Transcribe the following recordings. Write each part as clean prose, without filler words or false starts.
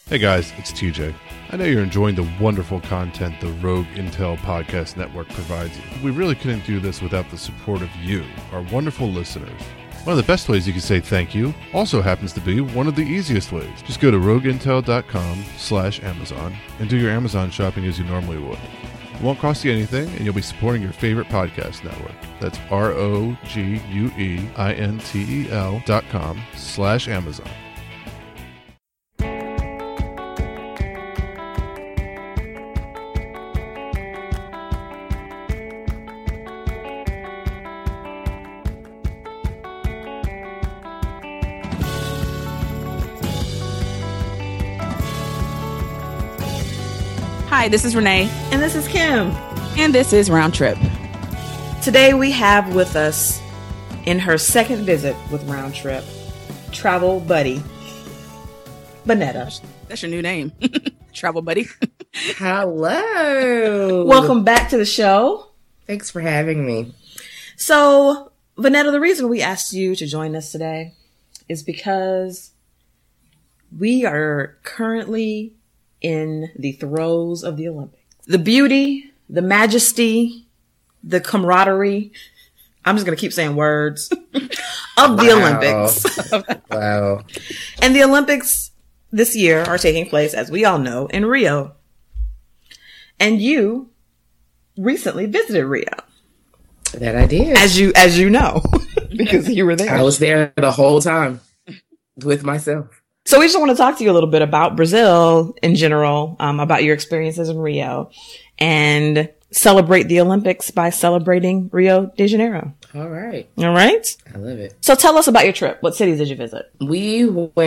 Hey guys, it's TJ. I know you're enjoying the wonderful content the Rogue Intel Podcast Network provides you. We really couldn't do this without the support of you, our wonderful listeners. One of the best ways you can say thank you also happens to be one of the easiest ways. Just go to rogueintel.com/Amazon and do your Amazon shopping as you normally would. It won't cost you anything, and you'll be supporting your favorite podcast network. That's rogueintel.com/Amazon. Hi, this is Renee. And this is Kim. And this is Round Trip. Today we have with us, in her second visit with Round Trip, travel buddy, Vonetta. That's your new name. Travel buddy. Hello. Welcome back to the show. Thanks for having me. So, Vonetta, the reason we asked you to join us today is because we are currently in the throes of the Olympics. The beauty, the majesty, the camaraderie, I'm just going to keep saying words, of the Olympics. Wow. And the Olympics this year are taking place, as we all know, in Rio. And you recently visited Rio. That I did. As you know, because you were there. I was there the whole time with myself. So we just want to talk to you a little bit about Brazil in general, about your experiences in Rio, and celebrate the Olympics by celebrating Rio de Janeiro. All right. All right. I love it. So tell us about your trip. What cities did you visit? We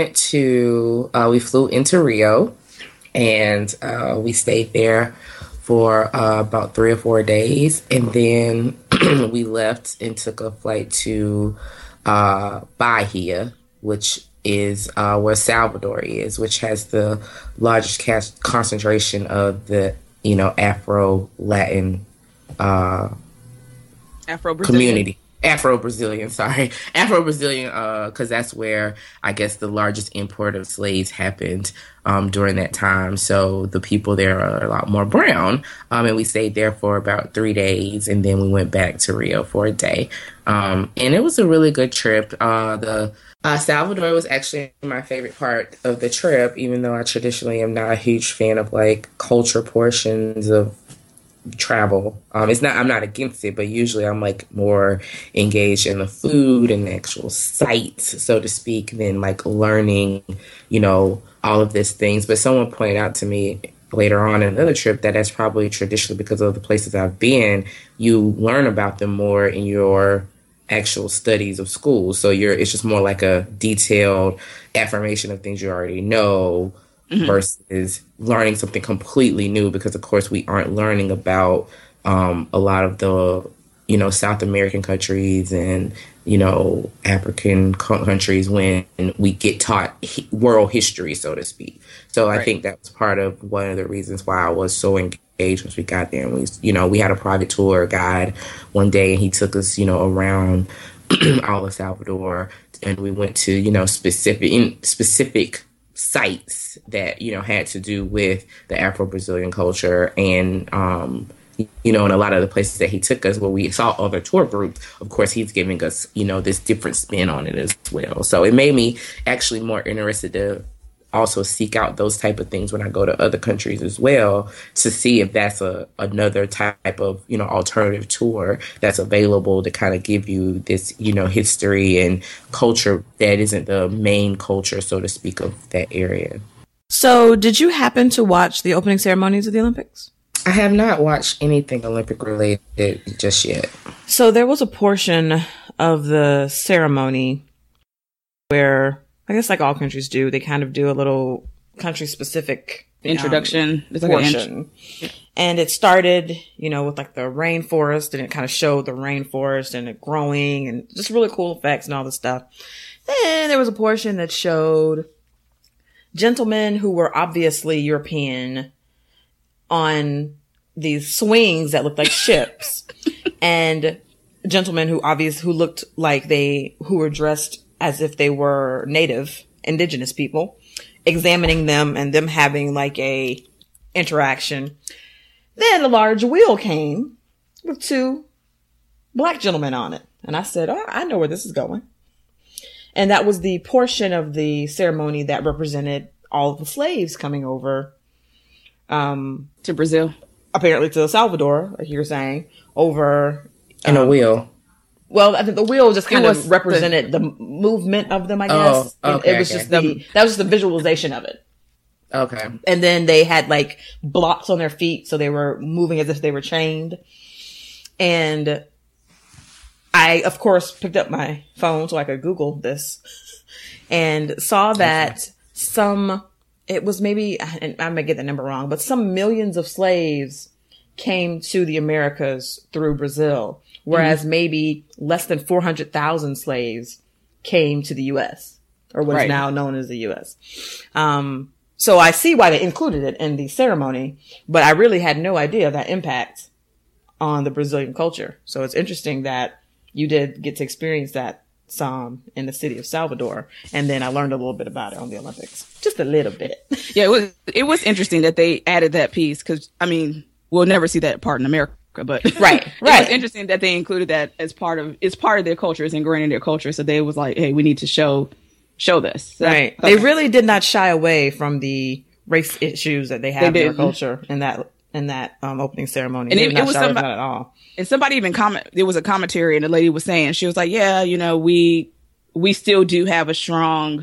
flew into Rio, and we stayed there for about 3 or 4 days. And then we left and took a flight to Bahia, which is where Salvador is, which has the largest concentration of the, Afro-Latin community. Afro-Brazilian, because that's where, I guess, the largest import of slaves happened during that time. So the people there are a lot more brown. And we stayed there for about 3 days, and then we went back to Rio for a day. And it was a really good trip. Salvador was actually my favorite part of the trip, even though I traditionally am not a huge fan of culture portions of travel. I'm not against it, but usually I'm more engaged in the food and the actual sights, so to speak, than learning, all of these things. But someone pointed out to me later on in another trip that's probably traditionally because of the places I've been, you learn about them more in your actual studies of school. So it's just more like a detailed affirmation of things you already know, versus learning something completely new, because of course we aren't learning about a lot of the South American countries and African countries when we get taught world history, so to speak. So right. I think that was part of one of the reasons why I was so engaged once we got there. And we had a private tour guide one day, and he took us around all of Salvador, and we went to specific sites that had to do with the Afro-Brazilian culture, and and a lot of the places that he took us where we saw other tour groups, of course he's giving us this different spin on it as well. So it made me actually more interested to also seek out those type of things when I go to other countries as well, to see if that's another type of alternative tour that's available to kind of give you this history and culture that isn't the main culture, so to speak, of that area. So did you happen to watch the opening ceremonies of the Olympics? I have not watched anything Olympic related just yet. So there was a portion of the ceremony where, I guess like all countries do, they kind of do a little country-specific introduction portion. And it started, with the rainforest, and it kind of showed the rainforest and it growing and just really cool effects and all this stuff. Then there was a portion that showed gentlemen who were obviously European on these swings that looked like ships, and gentlemen who looked like who were dressed as if they were native indigenous people examining them and them having like a interaction. Then a large wheel came with 2 black gentlemen on it. And I said, oh, I know where this is going. And that was the portion of the ceremony that represented all of the slaves coming over to Brazil. Apparently to El Salvador, like you were saying, over in a wheel. Well, I think the wheel just kind of represented the movement of them, I guess. Okay, it was just that was just the visualization of it. Okay. And then they had like blocks on their feet, so they were moving as if they were chained. And I, of course, picked up my phone so I could Google this and saw that it was maybe, and I may get the number wrong, but some millions of slaves came to the Americas through Brazil, whereas maybe less than 400,000 slaves came to the U.S. or what is now known as the U.S. So I see why they included it in the ceremony, but I really had no idea of that impact on the Brazilian culture. So it's interesting that you did get to experience that some in the city of Salvador. And then I learned a little bit about it on the Olympics. Just a little bit. Yeah, it was interesting that they added that piece because, I mean, we'll never see that part in America, but right. It was interesting that they included that as part of their culture, it's ingrained in their culture. So they was like, hey, we need to show this. So, right. Okay. They really did not shy away from the race issues that they have in their culture in that opening ceremony. And it was not at all. And somebody even there was a commentary and the lady was saying, she was like, yeah, you know, we still do have a strong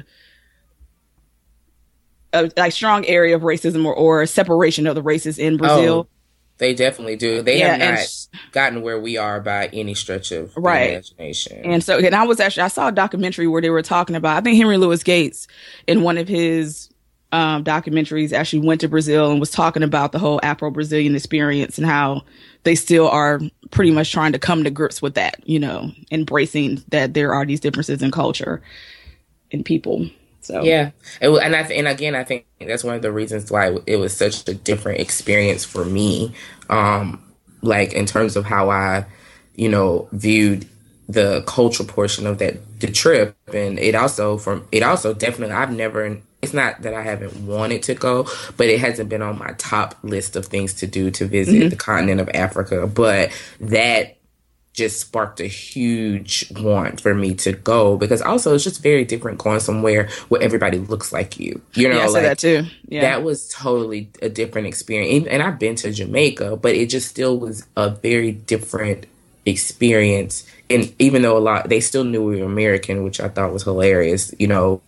area of racism or a separation of the races in Brazil. Oh, they definitely do. They have not gotten where we are by any stretch of the imagination. And so, I saw a documentary where they were talking about, I think Henry Louis Gates in one of his documentaries actually went to Brazil and was talking about the whole Afro-Brazilian experience and how they still are pretty much trying to come to grips with that, you know, embracing that there are these differences in culture and people. So yeah, I think that's one of the reasons why it was such a different experience for me, like in terms of how I, you know, viewed the cultural portion of the trip, and it also definitely it's not that I haven't wanted to go, but it hasn't been on my top list of things to do to visit the continent of Africa. But that just sparked a huge want for me to go, because also it's just very different going somewhere where everybody looks like you. You know, yeah, I said that too. Yeah. That was totally a different experience. And I've been to Jamaica, but it just still was a very different experience. And even though they still knew we were American, which I thought was hilarious, you know,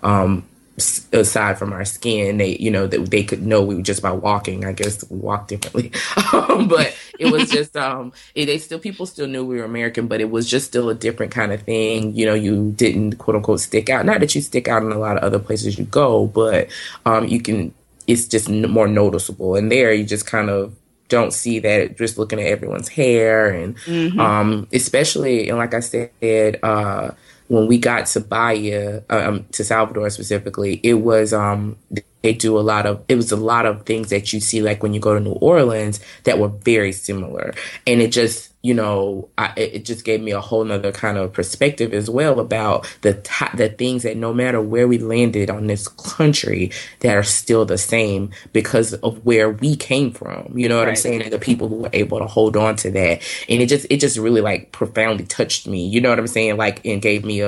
aside from our skin, they could know we were just by walking. I guess we walk differently, but it was just people still knew we were American, but it was just still a different kind of thing. You know, you didn't quote unquote stick out. Not that you stick out in a lot of other places you go, but it's just more noticeable. And there, you just kind of don't see that just looking at everyone's hair and especially, and like I said, when we got to Bahia, to Salvador specifically, it was it was a lot of things that you see like when you go to New Orleans that were very similar. And it just, you know, it just gave me a whole nother kind of perspective as well about the things that no matter where we landed on this country that are still the same because of where we came from. You know what I'm saying? And the people who were able to hold on to that. And it just really like profoundly touched me. You know what I'm saying? Like, and gave me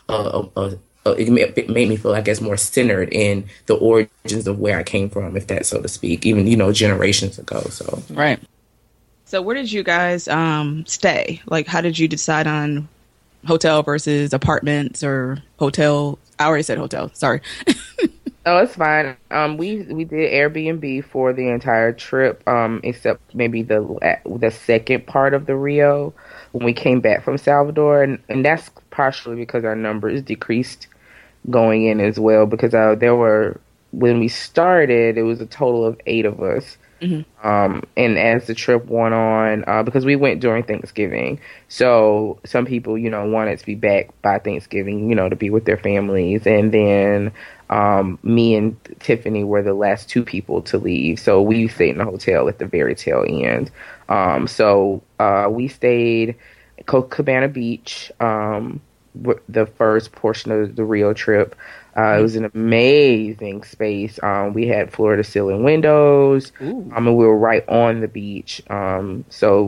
it made me feel, I guess, more centered in the origins of where I came from, if that's so to speak, even, you know, generations ago. So right. So where did you guys stay? Like, how did you decide on hotel versus apartments or hotel? I already said hotel. Sorry. Oh, it's fine. We did Airbnb for the entire trip, except maybe the second part of the Rio when we came back from Salvador, and that's partially because our numbers decreased going in as well, because when we started, it was a total of 8 of us. And as the trip went on, because we went during Thanksgiving, so some people, you know, wanted to be back by Thanksgiving, you know, to be with their families. And then me and Tiffany were the last 2 people to leave, so we stayed in the hotel at the very tail end. So we stayed at Copacabana Beach, the first portion of the Rio trip. It was an amazing space. We had floor to ceiling windows. And we were right on the beach. So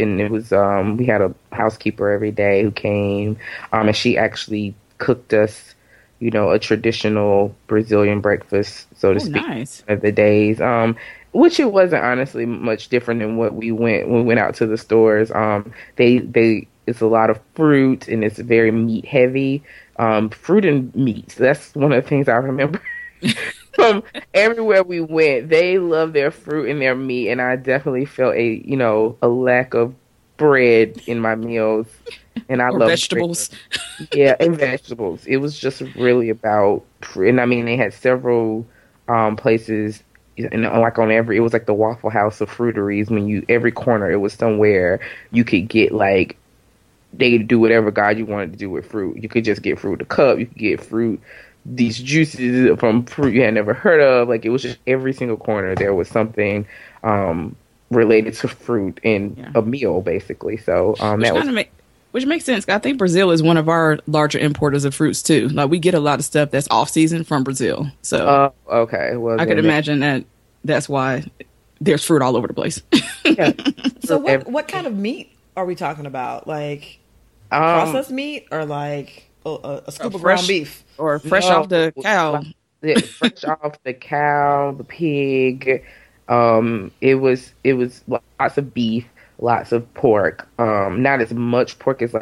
we had a housekeeper every day who came, and she actually cooked us, a traditional Brazilian breakfast, so to speak, nice. of the days. Which it wasn't honestly much different than what we went out to the stores. It's a lot of fruit and it's very meat heavy. Fruit and meats. That's one of the things I remember from everywhere we went. They love their fruit and their meat, and I definitely felt a lack of bread in my meals. And I love vegetables. Yeah, and vegetables. It was just really about, and I mean, they had several places. And like it was like the Waffle House of fruiteries. Every corner, it was somewhere you could get like, they do whatever God you wanted to do with fruit. You could just get fruit a cup. You could get fruit, these juices from fruit you had never heard of. Like, it was just every single corner there was something related to fruit in a meal, basically. So which makes sense. I think Brazil is one of our larger importers of fruits too. Like, we get a lot of stuff that's off season from Brazil. So okay, well, I could imagine that's why there's fruit all over the place. Yeah. So what kind of meat are we talking about? Like processed meat, or like a scoop of ground beef, or fresh off the cow? Fresh off the cow, the pig. It was lots of beef. Lots of pork. Not as much pork as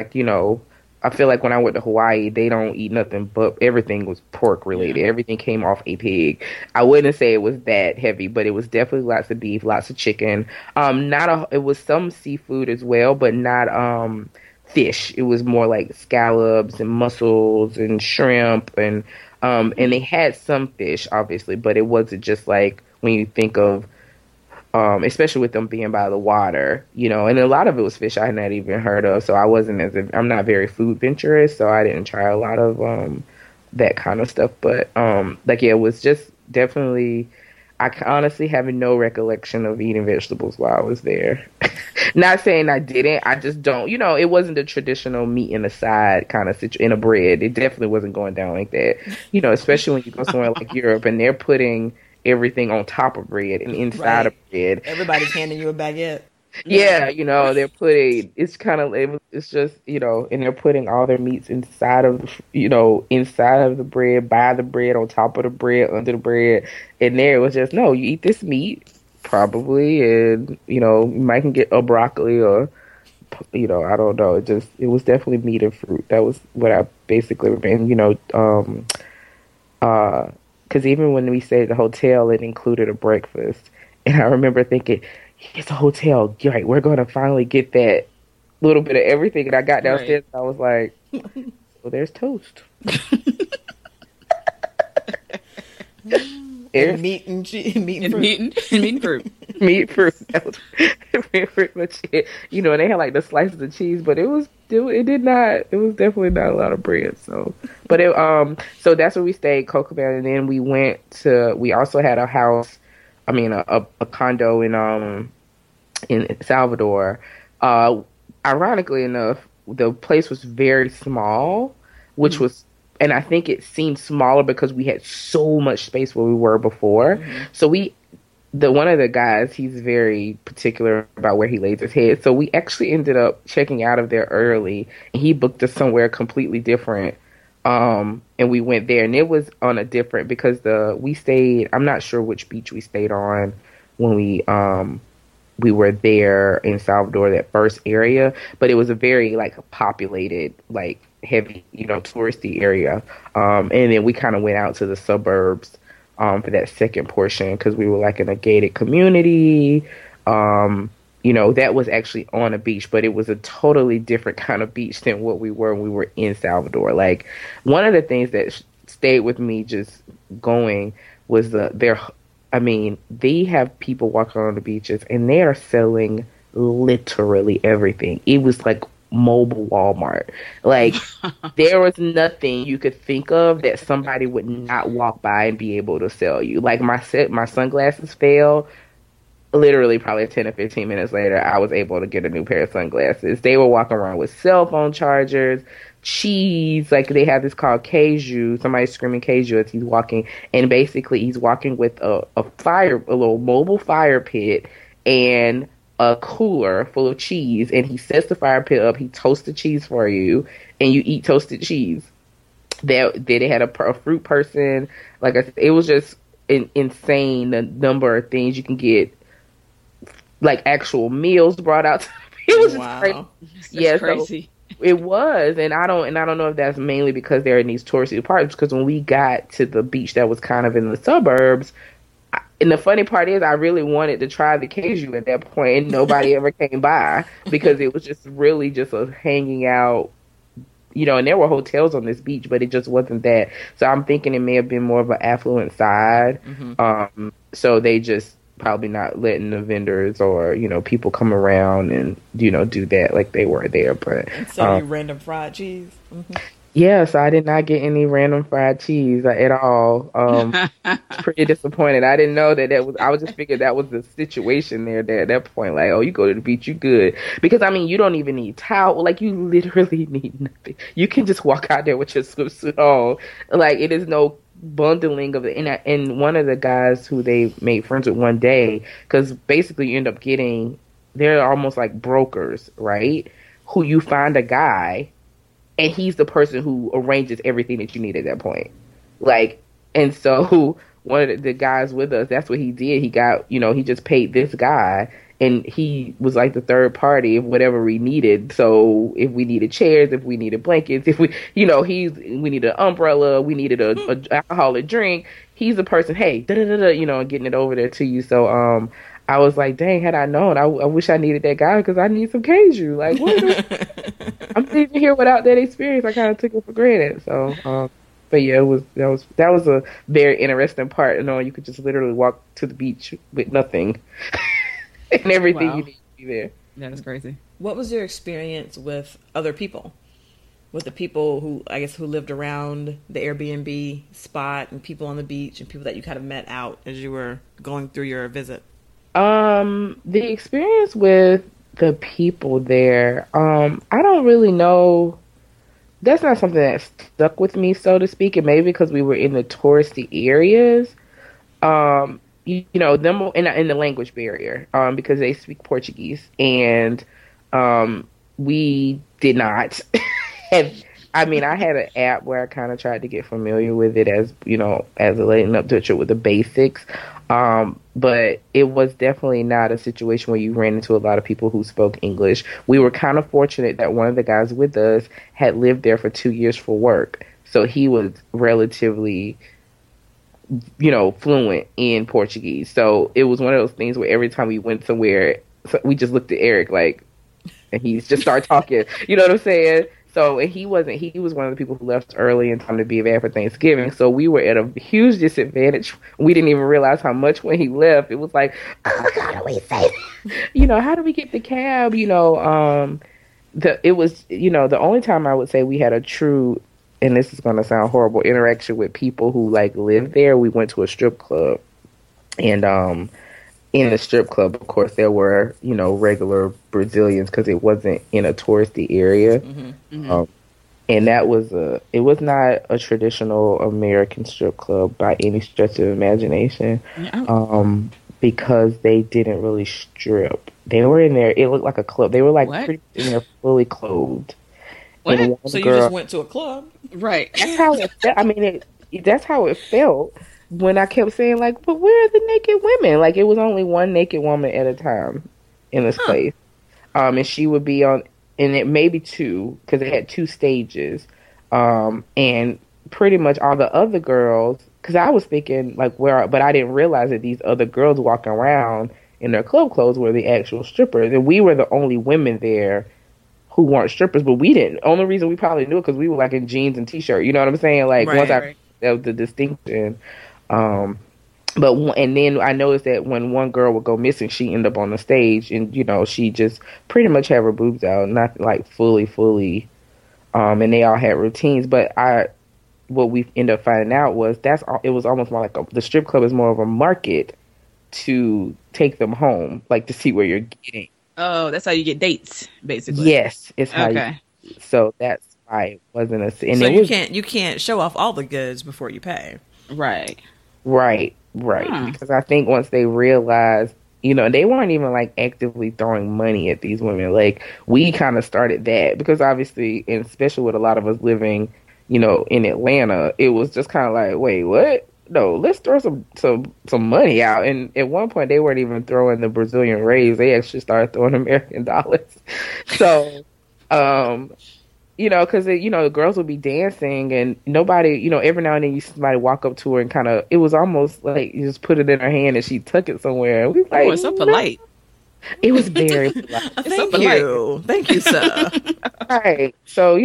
I feel like when I went to Hawaii, they don't eat nothing but everything was pork related. Yeah. Everything came off a pig. I wouldn't say it was that heavy, but it was definitely lots of beef, lots of chicken. It was some seafood as well, but not fish. It was more like scallops and mussels and shrimp and they had some fish obviously, but it wasn't just like when you think of especially with them being by the water, and a lot of it was fish I had not even heard of. So I'm not very food venturous, so I didn't try a lot of that kind of stuff. But it was just definitely, I honestly have no recollection of eating vegetables while I was there. Not saying I didn't, I just don't, it wasn't the traditional meat in the side kind of in a bread. It definitely wasn't going down like that, especially when you go somewhere like Europe and they're putting everything on top of bread and inside of bread. Everybody's handing you a baguette. Yeah, they're putting, it's just, and they're putting all their meats inside of the bread, by the bread, on top of the bread, under the bread. And there it was just, no, you eat this meat, probably, and, you might can get a broccoli or, I don't know. It was definitely meat and fruit. That was what I basically remember, because even when we stayed at the hotel, it included a breakfast. And I remember thinking, it's a hotel. You're right, we're going to finally get that little bit of everything. And I got downstairs and I was like, well, there's toast. And meat and fruit. Meat, fruit. That was pretty much it. And they had like the slices of cheese, but it was definitely not a lot of bread. So, but so that's where we stayed, Coco Cabana, and then we also had a house, a condo in Salvador. Ironically enough, the place was very small, which was, and I think it seemed smaller because we had so much space where we were before. So one of the guys, he's very particular about where he lays his head. So we actually ended up checking out of there early, and he booked us somewhere completely different. And we went there, and it was on a different, because we stayed, I'm not sure which beach we stayed on when we were there in Salvador, that first area, but it was a very populated, heavy, touristy area. And then we kind of went out to the suburbs for that second portion, because we were in a gated community. That was actually on a beach, but it was a totally different kind of beach than what we were when we were in Salvador. One of the things that stayed with me just going was they have people walking on the beaches and they are selling literally everything. It was like mobile Walmart. There was nothing you could think of that somebody would not walk by and be able to sell you. My sunglasses failed. Literally probably 10 or 15 minutes later, I was able to get a new pair of sunglasses. They were walking around with cell phone chargers, cheese. Like they have this called Keiju. Somebody's screaming Keiju as he's walking, and basically he's walking with a little mobile fire pit and a cooler full of cheese, and he sets the fire pit up. He toasts the cheese for you, and you eat toasted cheese. They had a fruit person. Like I said, it was just insane the number of things you can get, like actual meals brought out. It was just crazy. That's crazy. So it was, and I don't know if that's mainly because they're in these touristy parts. Because when we got to the beach that was kind of in the suburbs, and the funny part is, I really wanted to try the Keiju at that point, and nobody ever came by because it was just really just a hanging out. You know, and there were hotels on this beach, but it just wasn't that. So I'm thinking it may have been more of an affluent side. Mm-hmm. So they just probably not letting the vendors or, you know, people come around and, you know, do that like they were there. But so you random fried cheese. Mm-hmm. Yeah, so I did not get any random fried cheese at all. Pretty disappointed. I didn't know that was. I was just figured that was the situation there. At that point, like, oh, you go to the beach, you good. Because I mean, you don't even need towel. Like, you literally need nothing. You can just walk out there with your swimsuit on. Like, it is no bundling of it. And one of the guys who they made friends with one day, because basically you end up getting, they're almost like brokers, right? Who you find a guy. And he's the person who arranges everything that you need at that point. Like, and so one of the guys with us, that's what he did. He got, you know, he just paid this guy, and he was like the third party of whatever we needed. So if we needed chairs, if we needed blankets, if we, you know, we needed an umbrella, we needed a alcoholic drink. He's the person, hey, da-da-da-da, you know, and getting it over there to you. So, I was like, dang, had I known, I wish I needed that guy because I need some Keiju. Like, what? I'm leaving here without that experience. I kind of took it for granted. So, but yeah, that was a very interesting part. You know, you could just literally walk to the beach with nothing and everything you need to be there. That is crazy. What was your experience with other people? With the people who lived around the Airbnb spot and people on the beach and people that you kind of met out as you were going through your visit? The experience with the people there, I don't really know. That's not something that stuck with me, so to speak. And maybe because we were in the touristy areas, you know, them in the language barrier, because they speak Portuguese, and we did not. I mean, I had an app where I kind of tried to get familiar with it as, you know, as a leading up to it with the basics. But it was definitely not a situation where you ran into a lot of people who spoke English. We were kind of fortunate that one of the guys with us had lived there for 2 years for work. So he was relatively, you know, fluent in Portuguese. So it was one of those things where every time we went somewhere, we just looked at Eric like, and he just started talking. You know what I'm saying? So he was one of the people who left early in time to be there for Thanksgiving. So we were at a huge disadvantage. We didn't even realize how much when he left. It was like, oh, how do we say that? You know, how do we get the cab? You know, it was, you know, the only time I would say we had a true, and this is going to sound horrible, interaction with people who like live there. We went to a strip club, and in the strip club, of course, there were, you know, regular Brazilians because it wasn't in a touristy area. Mm-hmm. Mm-hmm. And it was not a traditional American strip club by any stretch of imagination, because they didn't really strip. They were in there. It looked like a club. They were like pretty in there, fully clothed. What? So you just went to a club, right? That's how it felt. I mean, that's how it felt. When I kept saying, like, but where are the naked women? Like, it was only one naked woman at a time in this place. And she would be on, and it maybe two, because it had 2 stages. And pretty much all the other girls, because I was thinking, like, but I didn't realize that these other girls walking around in their club clothes were the actual strippers. And we were the only women there who weren't strippers, but we didn't. Only reason we probably knew it because we were, like, in jeans and T-shirt. You know what I'm saying? Like, that was the distinction. And then I noticed that when one girl would go missing, she ended up on the stage, and, you know, she just pretty much had her boobs out, not like fully, and they all had routines. But what we ended up finding out was it was almost more like the strip club is more of a market to take them home, like to see where you're getting. Oh, that's how you get dates, basically. Yes, it's how. Okay. So why it wasn't a. And So it you can't show off all the goods before you pay. Right. Right. Huh. Because I think once they realized, they weren't even like actively throwing money at these women. Like we kind of started that because obviously, and especially with a lot of us living, in Atlanta, it was just kind of like, wait, what? No, let's throw some money out. And at one point, they weren't even throwing the Brazilian reais; they actually started throwing American dollars. So, because the girls would be dancing and nobody, every now and then you see somebody walk up to her and kind of, it was almost like you just put it in her hand and she took it somewhere. And we was like, Oh, it's so polite. It was very polite. Thank you, sir. Right. So,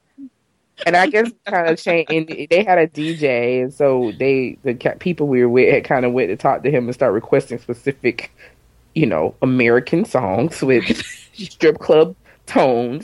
and I guess kind of changed. And they had a DJ, and so the people we were with had kind of went to talk to him and start requesting specific, American songs with strip club tones.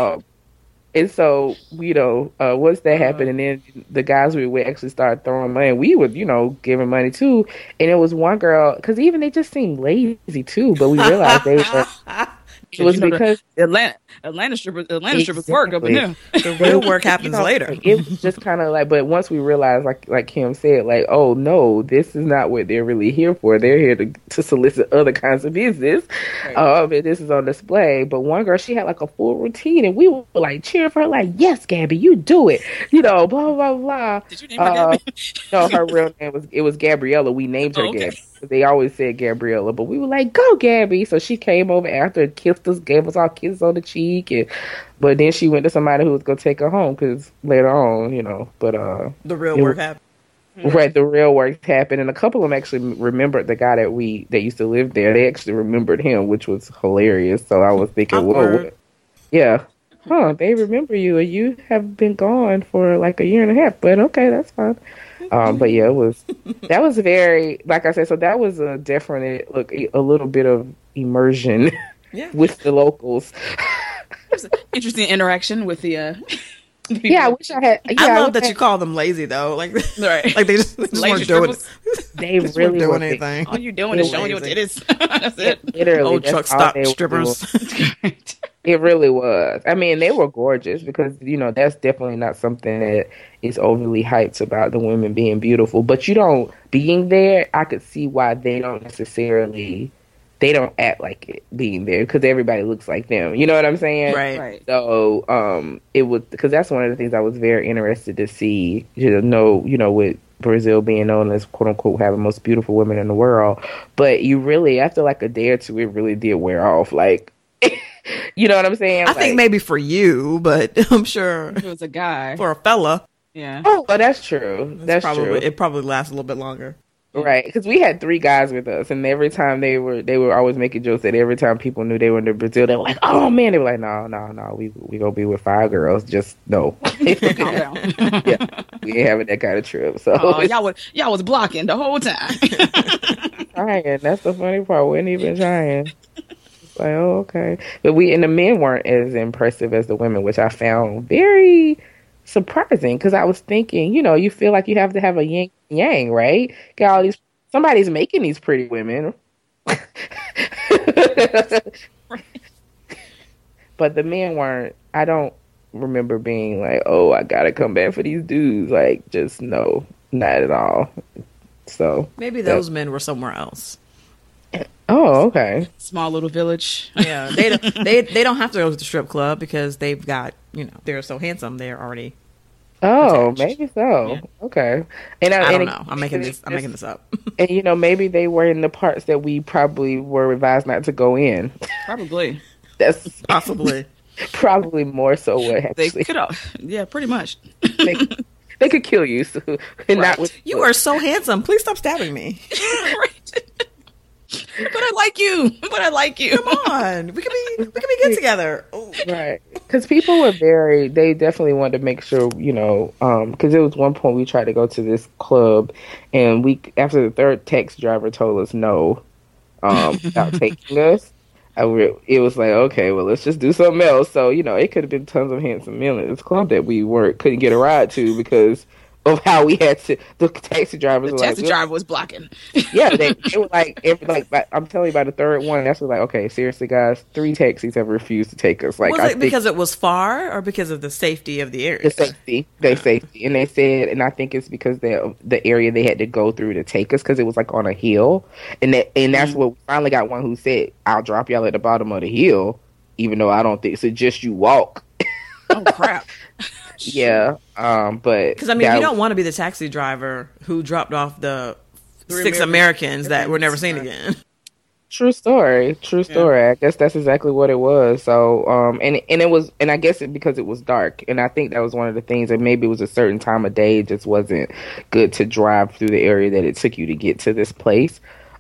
And so, once that happened, and then the guys we were with actually started throwing money, we would, giving money too. And it was one girl, because even they just seemed lazy too, but we realized they were. It was because Atlanta strippers work up in there. The real work happens later. It was just kind of like, but once we realized, like Kim said, like, oh no, this is not what they're really here for. They're here to solicit other kinds of business. Right. And this is on display. But one girl, she had like a full routine, and we were like cheering for her, like, yes, Gabby, you do it. Blah blah blah. Did you name her Gabby? No, her real name was Gabriella. We named her okay. Gabby. They always said Gabriella, but we were like, go, Gabby. So she came over after and kissed us, gave us all kisses on the cheek. But then she went to somebody who was going to take her home because later on, but... the real work happened. Right, the real work happened. And a couple of them actually remembered the guy that used to live there. They actually remembered him, which was hilarious. So I was thinking, whoa, what? Yeah. They remember you, and you have been gone for like a year and a half. But okay, that's fine. But yeah, that was very, like I said, so that was a definite, a little bit of immersion with the locals. It was an interesting interaction with the I wish I had. Yeah, I love that you call them lazy though. Like, right. Like they just weren't doing it. They really weren't weren't anything. All you doing is showing your titties. That's it. Literally, Old truck stop strippers. It really was. I mean, they were gorgeous because, that's definitely not something that is overly hyped about the women being beautiful. But being there, I could see why they don't act like it being there because everybody looks like them. You know what I'm saying? Right. So, it was, because that's one of the things I was very interested to see, with Brazil being known as quote unquote having the most beautiful women in the world. But you really, after like a day or two, it really did wear off. Like, you know what I'm saying? I think maybe for you, but I'm sure If it was a guy. for a fella. Yeah. Oh, well, that's true. That's true. It probably lasts a little bit longer. Right, because we had 3 guys with us, and every time they were always making jokes that every time people knew they were in Brazil, they were like, "Oh man," they were like, "No, we gonna be with 5 girls, just no." Calm down. Yeah, we ain't having that kind of trip. So y'all was blocking the whole time. trying. That's the funny part. We ain't even trying. It's like, oh, okay, but the men weren't as impressive as the women, which I found very surprising because I was thinking, you feel like you have to have a yin and yang, right? Got all these, somebody's making these pretty women. But the men weren't. I don't remember being like, oh, I gotta come back for these dudes. Like, just no, not at all. So maybe those men were somewhere else. Oh, okay. Small little village. Yeah, they don't have to go to the strip club because they've got, they're so handsome. They're already. Oh, attached. maybe so. Yeah. Okay. And I don't know. I'm making this up. And maybe they were in the parts that we probably were advised not to go in. Probably. That's Possibly. probably more so what actually. They could have. Yeah, pretty much. They could kill you. So, and not with You are so handsome. Please stop stabbing me. Right. But I like you. Come on, we can be good together. Ooh. Right, because people were they definitely wanted to make sure, because there was one point we tried to go to this club, and after the 3rd taxi driver told us no, without taking us, it was like, okay, well, let's just do something else. So, it could have been tons of handsome men at this club that we couldn't get a ride to because of how we had to. The taxi drivers The were taxi like, driver was blocking. yeah, they were like, I'm telling you, by the third one, that's like, okay, seriously, guys, 3 taxis have refused to take us. Like, was it because it was far or because of the safety of the area? The safety, and they said, and I think it's because the area they had to go through to take us because it was like on a hill, and that's what we finally got one who said, "I'll drop y'all at the bottom of the hill, even though I don't think suggest you walk." Oh crap! Yeah, but because I mean, you don't want to be the taxi driver who dropped off the 6 Americans that were never seen again. True story. I guess that's exactly what it was. So, and it was, and I guess because it was dark, and I think that was one of the things that maybe it was a certain time of day. It just wasn't good to drive through the area that it took you to get to this place.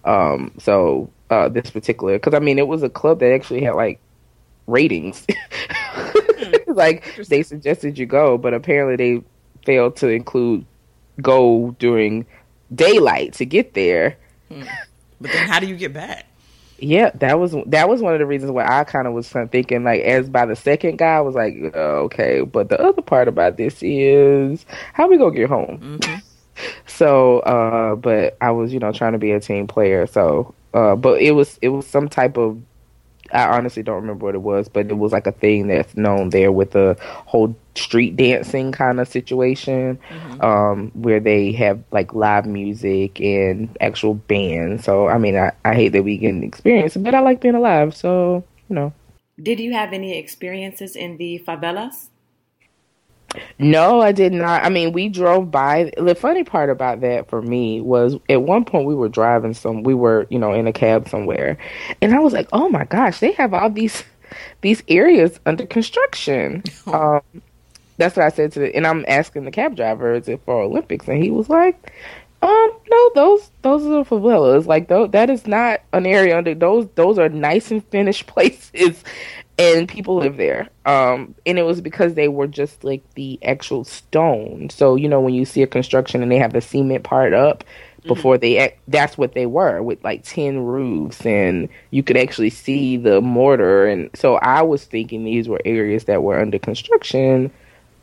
This particular, because I mean, it was a club that actually had like ratings. Like they suggested you go, but apparently they failed to include go during daylight to get there. But then how do you get back? Yeah, that was one of the reasons why I kind of was thinking, like, as by the second guy, I was like, okay, but the other part about this is how we gonna get home. Mm-hmm. So, but I was, trying to be a team player. So, but it was some type of, I honestly don't remember what it was, but it was like a thing that's known there with the whole street dancing kind of situation, where they have like live music and actual bands. So, I mean, I hate that we can experience it, but I like being alive. So, Did you have any experiences in the favelas? No, I did not. I mean, we drove by. The funny part about that for me was at one point we were driving we were, in a cab somewhere. And I was like, oh my gosh, they have all these areas under construction. That's what I said and I'm asking the cab driver, is it for Olympics? And he was like, no, those are the favelas. Like, that is not an area under those are nice and finished places. And people live there. And it was because they were just like the actual stone. So, when you see a construction and they have the cement part up before that's what they were, with like tin roofs, and you could actually see the mortar. And so I was thinking these were areas that were under construction.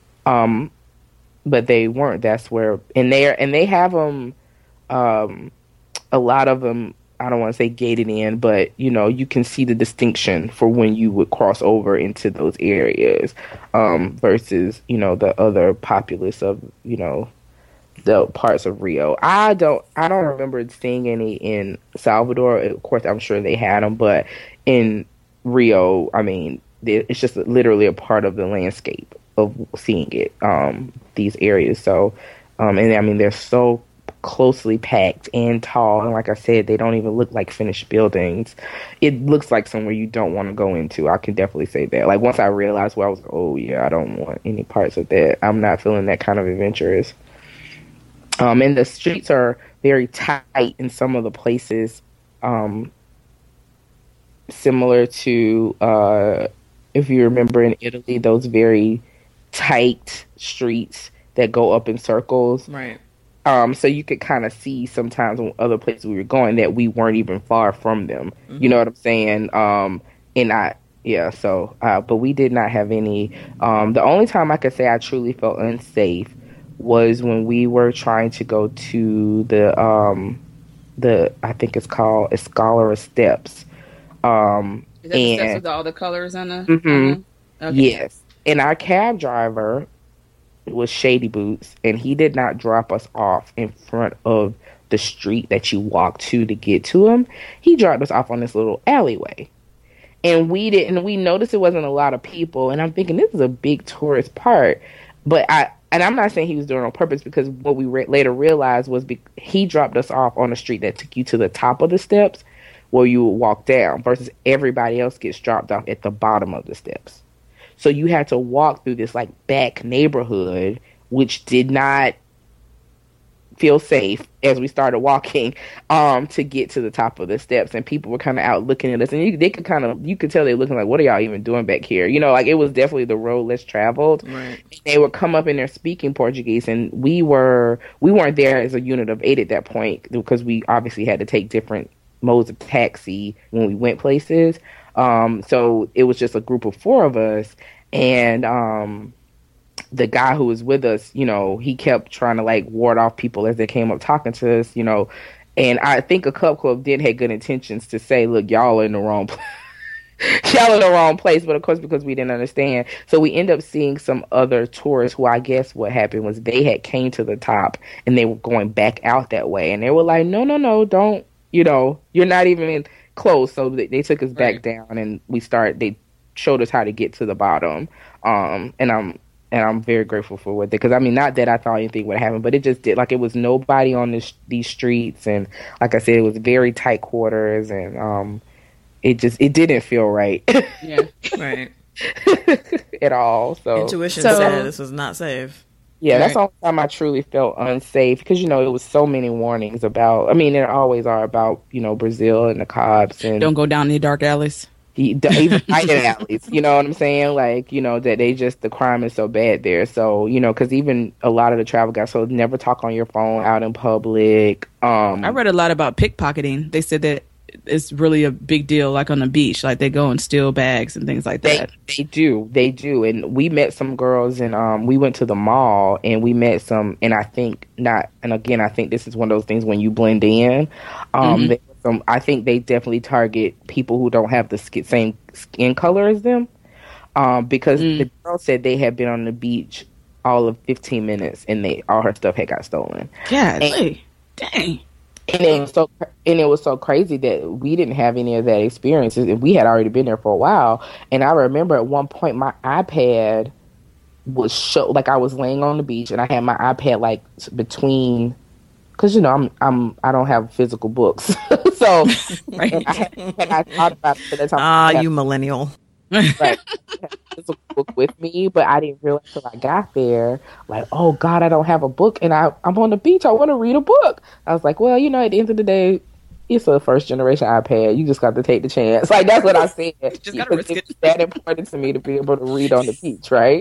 But they weren't. That's where, and they have them, a lot of them, I don't want to say gated in, but you can see the distinction for when you would cross over into those areas, versus the other populace of the parts of Rio. I don't remember seeing any in Salvador. Of course, I'm sure they had them, but in Rio, I mean, it's just literally a part of the landscape of seeing it. These areas, so and I mean they're so closely packed and tall, and like I said, they don't even look like finished buildings. It looks like somewhere you don't want to go into. I can definitely say that. Like, once I realized where I was like, oh yeah, I don't want any parts of that. I'm not feeling that kind of adventurous. And the streets are very tight in some of the places, similar to if you remember in Italy, those very tight streets that go up in circles. Right. So you could kind of see sometimes in other places we were going that we weren't even far from them. Mm-hmm. You know what I'm saying? But we did not have any. The only time I could say I truly felt unsafe was when we were trying to go to the I think it's called Escalera Steps. Is that the steps with all the colors on the? Mm-hmm. Okay. Yes, and our cab driver was Shady Boots, and he did not drop us off in front of the street that you walk to get to him. He dropped us off on this little alleyway, and we noticed it wasn't a lot of people, and I'm thinking this is a big tourist part, but I'm not saying he was doing it on purpose, because what we later realized was he dropped us off on a street that took you to the top of the steps where you would walk down, versus everybody else gets dropped off at the bottom of the steps. So you had to walk through this like back neighborhood, which did not feel safe as we started walking, to get to the top of the steps. And people were kind of out looking at us, and you could tell they were looking like, what are y'all even doing back here? Like, it was definitely the road less traveled. Right. They would come up and they're speaking Portuguese, and we weren't there as a unit of 8 at that point, because we obviously had to take different modes of taxi when we went places. So it was just a group of 4 of us, and the guy who was with us, you know, he kept trying to like ward off people as they came up talking to us, you know. And I think a Cub Club did have good intentions to say, look, y'all are in the wrong place. Y'all in the wrong place, but of course, because we didn't understand, so we end up seeing some other tourists who, I guess what happened was they had came to the top and they were going back out that way, and they were like, no, don't, you know, you're not even close. So they took us back down, and they showed us how to get to the bottom. And I'm very grateful for what they, because I mean, not that I thought anything would happen, but it just did. Like, it was nobody on these streets, and like I said, it was very tight quarters, and it didn't feel right. Yeah, right. At all. So intuition said this was not safe. Yeah, that's the only time I truly felt unsafe, because, you know, it was so many warnings about, I mean, there always are about, you know, Brazil and the cops, and don't go down the dark alleys. Even night alleys, you know what I'm saying? Like, you know, that the crime is so bad there. So, you know, because even a lot of the travel guys, so never talk on your phone out in public. I read a lot about pickpocketing. They said that it's really a big deal, like on the beach, like they go and steal bags and things like that. They do. And we met some girls, and we went to the mall, and we met some, and I think this is one of those things when you blend in. I think they definitely target people who don't have the same skin color as them, because the girl said they had been on the beach all of 15 minutes, and all her stuff had got stolen. Yeah, dang. And it was so crazy that we didn't have any of that experience. We had already been there for a while, and I remember at one point my iPad was like, I was laying on the beach, and I had my iPad like between, because, you know, I don't have physical books, so right. I thought about it at the time. You millennial. Right. I had a physical book with me, but I didn't realize till I got there, like, oh God, I don't have a book, and I'm on the beach. I want to read a book. I was like, well, you know, at the end of the day, it's a first generation iPad. You just got to take the chance. Like, that's what I said. Just gotta risk it. It's that important to me to be able to read on the beach, right?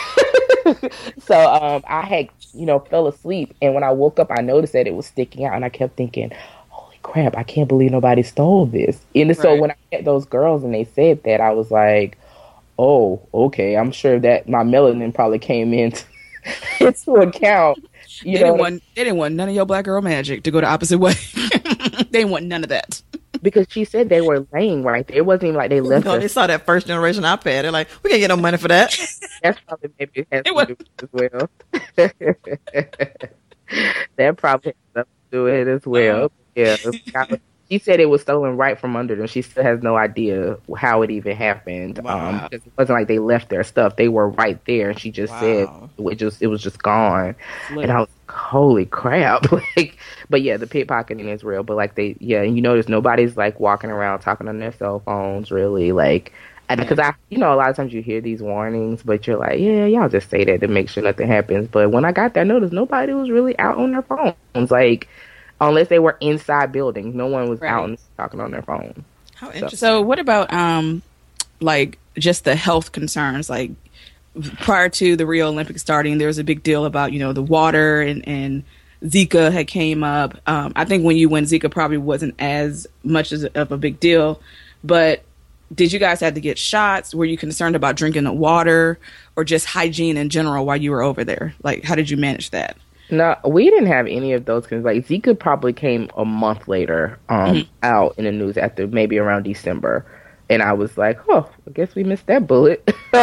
So I had, you know, fell asleep, and when I woke up, I noticed that it was sticking out, and I kept thinking, crap, I can't believe nobody stole this. And so when I met those girls and they said that, I was like, oh, okay, I'm sure that my melanin probably came into account. They didn't want none of your black girl magic to go the opposite way. They didn't want none of that. Because she said they were laying right there. It wasn't even like they left. No, they saw that first generation iPad. They're like, we can't get no money for that. That's probably maybe it has to do with it as well. That probably has to do with it as well. Yeah, she said it was stolen right from under them. She still has no idea how it even happened. Wow. Because it wasn't like they left their stuff; they were right there. And she just said it was just gone. And I was like, holy crap! But yeah, the pickpocketing is real. But like and you notice nobody's like walking around talking on their cell phones, really. Like, because a lot of times you hear these warnings, but you're like, yeah, y'all just say that to make sure nothing happens. But when I got there, I noticed nobody was really out on their phones, like. Unless they were inside buildings, no one was out and talking on their phone. How interesting. So what about like just the health concerns? Like prior to the Rio Olympics starting, there was a big deal about, you know, the water and Zika had came up. I think when you went, Zika probably wasn't as much of a big deal. But did you guys have to get shots? Were you concerned about drinking the water or just hygiene in general while you were over there? Like, how did you manage that? No, we didn't have any of those things. Like, Zika probably came a month later out in the news after maybe around December. And I was like, oh, I guess we missed that bullet.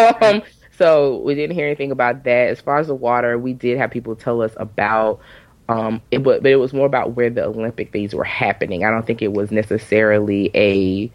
So we didn't hear anything about that. As far as the water, we did have people tell us about it, but it was more about where the Olympic things were happening. I don't think it was necessarily a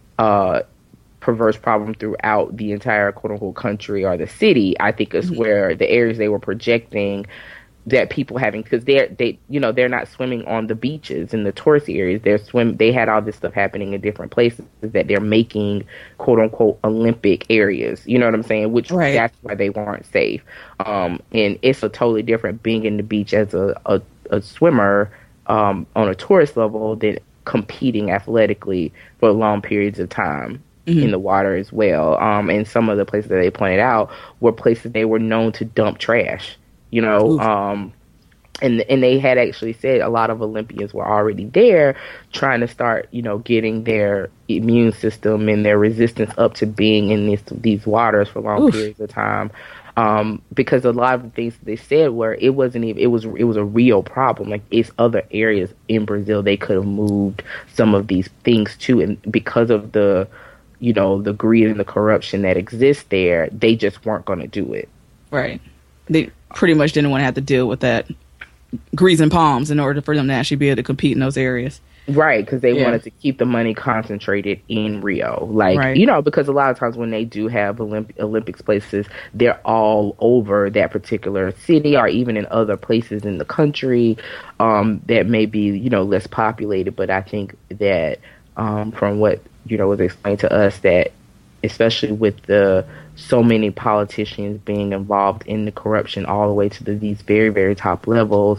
perverse problem throughout the entire quote-unquote country or the city. I think it's where the areas they were projecting that people having, because they're not swimming on the beaches in the tourist areas. They had all this stuff happening in different places that they're making quote unquote Olympic areas. You know what I'm saying? Which that's why they weren't safe. And it's a totally different being in the beach as a swimmer on a tourist level than competing athletically for long periods of time in the water as well. And some of the places that they pointed out were places they were known to dump trash. You know, and they had actually said a lot of Olympians were already there trying to start, you know, getting their immune system and their resistance up to being in these waters for long periods of time. because a lot of the things they said were it wasn't even it was a real problem. Like it's other areas in Brazil they could have moved some of these things to, and because of the the greed and the corruption that exists there, they just weren't going to do it. Right. They pretty much didn't want to have to deal with that greasing palms in order for them to actually be able to compete in those areas. Right, because they wanted to keep the money concentrated in Rio. Like, because a lot of times when they do have Olympics places, they're all over that particular city or even in other places in the country that may be, less populated. But I think that from what, was explained to us, that especially with so many politicians being involved in the corruption all the way to these very, very top levels,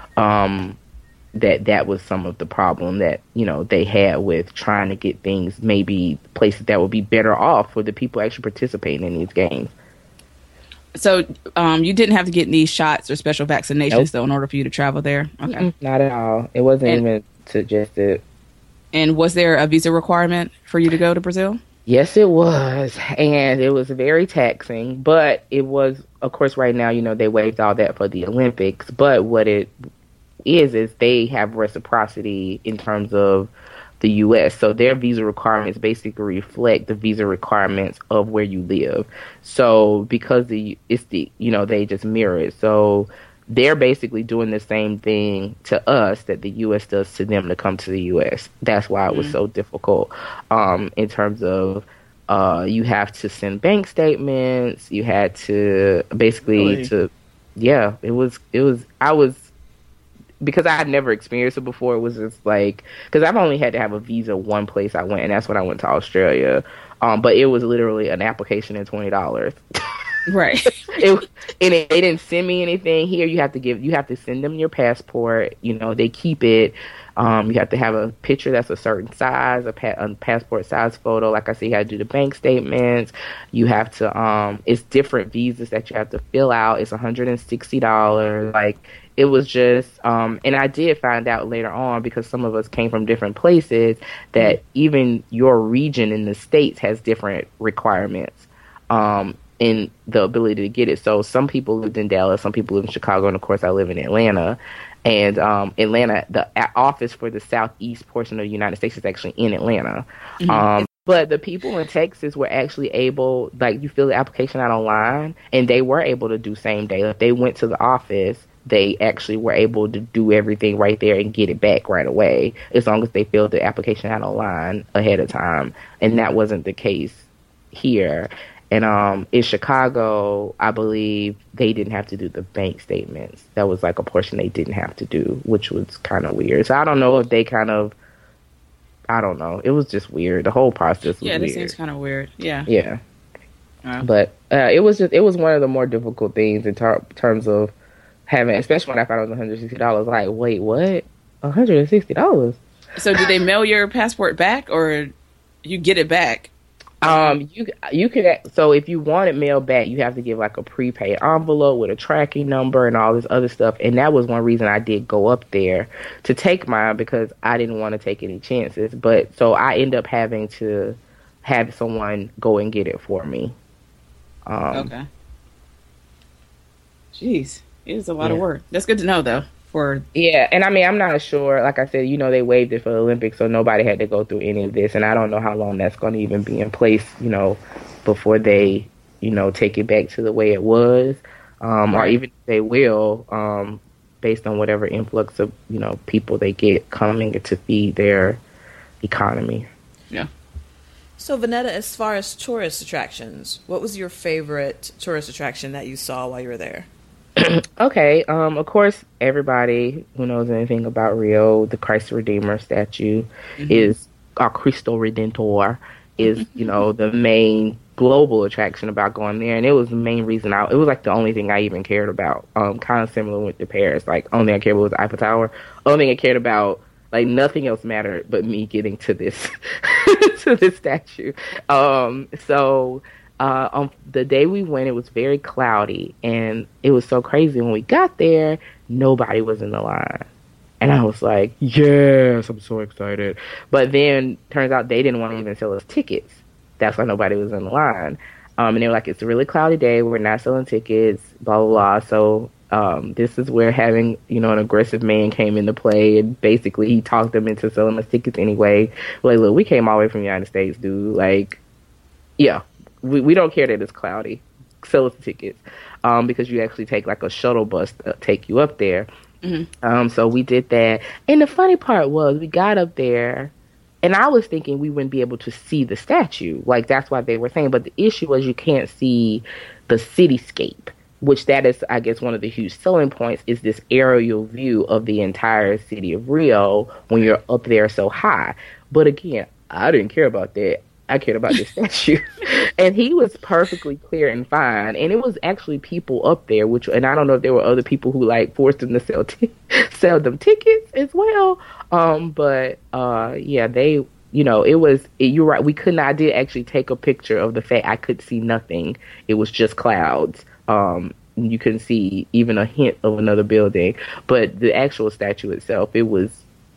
that was some of the problem that they had with trying to get things, maybe places that would be better off for the people actually participating in these games. So you didn't have to get these shots or special vaccinations though in order for you to travel there? Okay. Not at all. It wasn't even suggested. And was there a visa requirement for you to go to Brazil? Yes, it was, and it was very taxing, but it was, of course, right now, they waived all that for the Olympics, but what it is they have reciprocity in terms of the U.S., so their visa requirements basically reflect the visa requirements of where you live. So because they just mirror it, so they're basically doing the same thing to us that the U.S. does to them to come to the U.S. That's why it was so difficult in terms of you have to send bank statements. You had to basically because I had never experienced it before. It was just like, because I've only had to have a visa one place I went, and that's when I went to Australia. But it was literally an application and $20. Right. They didn't send me anything. Here you have to send them your passport. They keep it. You have to have a picture that's a certain size, a passport size photo. Like I said, you have to do the bank statements. You have to, it's different visas that you have to fill out. It's $160. Like, it was just, and I did find out later on, because some of us came from different places, that even your region in the States has different requirements. In the ability to get it. So some people lived in Dallas, some people live in Chicago, and of course I live in Atlanta. And Atlanta, the office for the southeast portion of the United States is actually in Atlanta. But the people in Texas were actually able, like, you fill the application out online, and they were able to do same day. If they went to the office, they actually were able to do everything right there and get it back right away, as long as they filled the application out online ahead of time. And that wasn't the case here. And in Chicago, I believe they didn't have to do the bank statements. That was like a portion they didn't have to do, which was kind of weird. So I don't know if they I don't know. It was just weird. The whole process was weird. Yeah, it seems kind of weird. Yeah. Yeah. But it was one of the more difficult things in terms of having, especially when I found it was $160. Like, wait, what? $160? So did they mail your passport back, or you get it back? You could, so if you want it mailed back, you have to give like a prepaid envelope with a tracking number and all this other stuff. And that was one reason I did go up there to take mine, because I didn't want to take any chances. But so I end up having to have someone go and get it for me. Okay. Jeez, it is a lot of work. That's good to know, though. And I mean, I'm not sure. Like I said, they waived it for the Olympics, so nobody had to go through any of this, and I don't know how long that's going to even be in place, before they, take it back to the way it was, or even if they will, based on whatever influx of, people they get coming to feed their economy. Yeah. So, Vonetta, as far as tourist attractions, what was your favorite tourist attraction that you saw while you were there? Okay, of course, everybody who knows anything about Rio, the Christ Redeemer statue is, our Cristo Redentor is, the main global attraction about going there. And it was the main reason it was like the only thing I even cared about. Kind of similar with the Paris. Like, only thing I cared about was the Eiffel Tower. Only thing I cared about, like, nothing else mattered but me getting to this, to this statue. So on the day we went, it was very cloudy, and it was so crazy. When we got there, nobody was in the line. And I was like, yes, I'm so excited. But then turns out they didn't want to even sell us tickets. That's why nobody was in the line. And they were like, it's a really cloudy day. We're not selling tickets, blah, blah, blah. So this is where having, an aggressive man came into play. And basically, he talked them into selling us tickets anyway. Like, look, we came all the way from the United States, dude. Like, yeah, we don't care that it's cloudy. Sell us tickets. Because you actually take like a shuttle bus to take you up there. Mm-hmm. So we did that. And the funny part was we got up there. And I was thinking we wouldn't be able to see the statue. Like, that's what they were saying. But the issue was you can't see the cityscape, which that is, I guess, one of the huge selling points is this aerial view of the entire city of Rio when you're up there so high. But again, I didn't care about that. I cared about the statue. And he was perfectly clear and fine. And it was actually people up there, and I don't know if there were other people who, like, forced them to sell them tickets as well. Yeah, they, you're right. I did actually take a picture of the fact I could see nothing. It was just clouds. You couldn't see even a hint of another building. But the actual statue itself, it was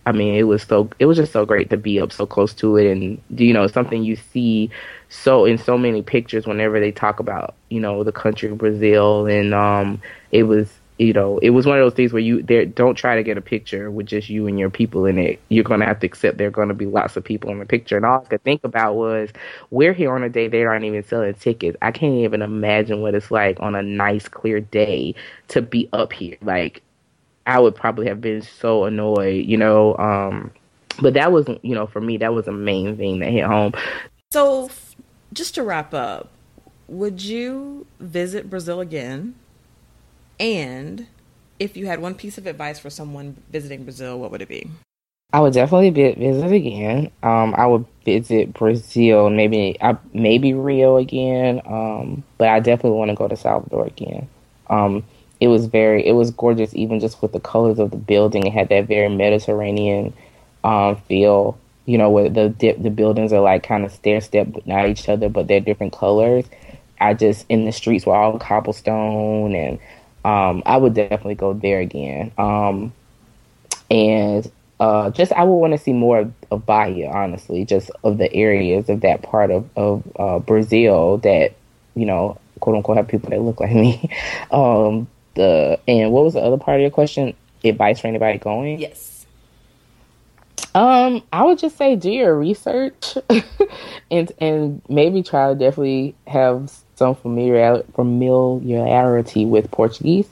just so great to be up so close to it. And, something you see in so many pictures whenever they talk about, the country of Brazil. And it was one of those things where don't try to get a picture with just you and your people in it. You're going to have to accept there are going to be lots of people in the picture. And all I could think about was, we're here on a day they aren't even selling tickets. I can't even imagine what it's like on a nice, clear day to be up here. Like, I would probably have been so annoyed, but that was, for me, that was the main thing that hit home. So just to wrap up, would you visit Brazil again? And if you had one piece of advice for someone visiting Brazil, what would it be? I would definitely visit again. I would visit Brazil, maybe Rio again. But I definitely want to go to Salvador again. It was gorgeous, even just with the colors of the building. It had that very Mediterranean feel, where the buildings are like kind of stair-step, but not each other, but they're different colors. In the streets were all cobblestone, and I would definitely go there again. I would want to see more of Bahia, honestly, just of the areas of that part of Brazil that, quote unquote, have people that look like me. And what was the other part of your question? Advice for anybody going? Yes. I would just say do your research and maybe try to definitely have some familiarity with Portuguese,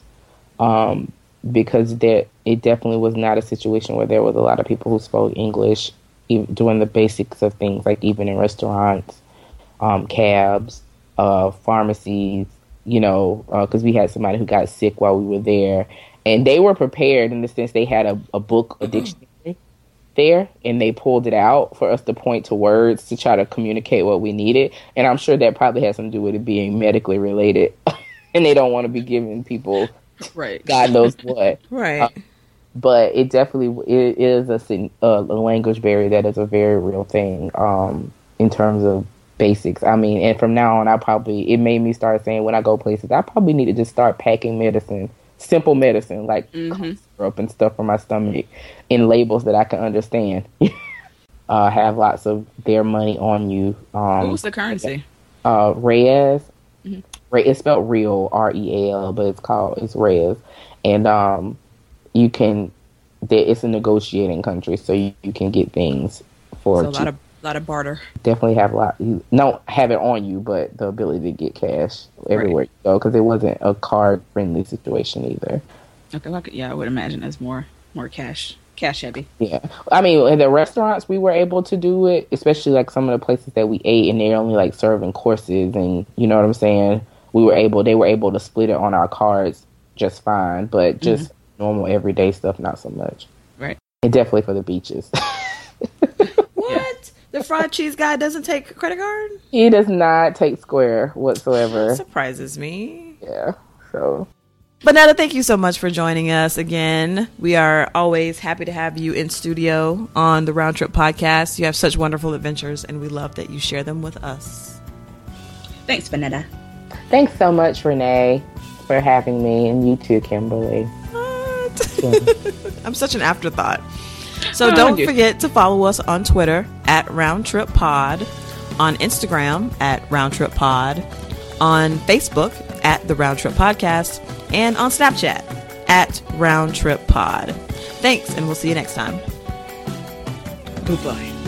because it definitely was not a situation where there was a lot of people who spoke English, even doing the basics of things, like even in restaurants, cabs, pharmacies, because we had somebody who got sick while we were there, and they were prepared in the sense they had a book, a dictionary there, and they pulled it out for us to point to words to try to communicate what we needed. And I'm sure that probably has something to do with it being medically related, and they don't want to be giving people right, God knows what. Right. But it definitely is a language barrier that is a very real thing in terms of basics. I mean, and from now on, it made me start saying when I go places, I probably need to just start packing simple medicine, like syrup and stuff for my stomach, in labels that I can understand. Have lots of their money on you. What was the currency? Reais. Mm-hmm. It's spelled real, REAL, but it's Reais. And it's a negotiating country, so you can get things for a lot of barter. Definitely have you don't have it on you, but the ability to get cash everywhere you go, because it wasn't a card friendly situation either. Okay, I would imagine it's more cash heavy. Yeah, I mean, in the restaurants we were able to do it, especially like some of the places that we ate, and they're only like serving courses, and you know what I'm saying. They were able to split it on our cards just fine, but just normal everyday stuff, not so much. Right. And definitely for the beaches. What? Yeah. The fried cheese guy doesn't take credit card? He does not take Square whatsoever. That surprises me. Yeah, so. Vanetta, thank you so much for joining us again. We are always happy to have you in studio on the Round Trip Podcast. You have such wonderful adventures, and we love that you share them with us. Thanks, Vanetta. Thanks so much, Renee, for having me, and you too, Kimberly. What? Yeah. I'm such an afterthought. So don't forget to follow us on Twitter @RoundTripPod, on Instagram @RoundTripPod, on Facebook at The Round Trip Podcast, and on Snapchat at Round Trip Pod. Thanks, and we'll see you next time. Goodbye.